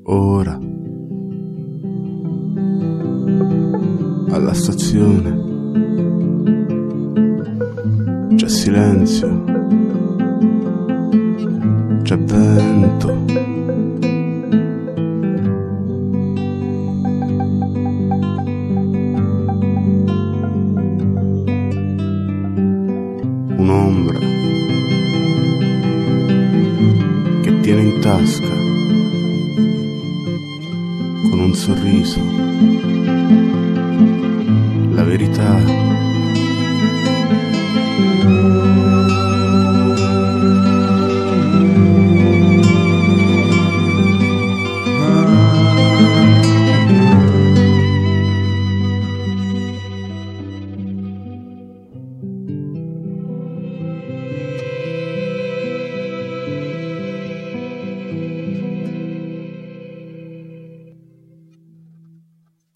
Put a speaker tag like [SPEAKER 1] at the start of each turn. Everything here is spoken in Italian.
[SPEAKER 1] Ora, alla stazione, c'è silenzio, c'è vento. Un'ombra che tiene in tasca con un sorriso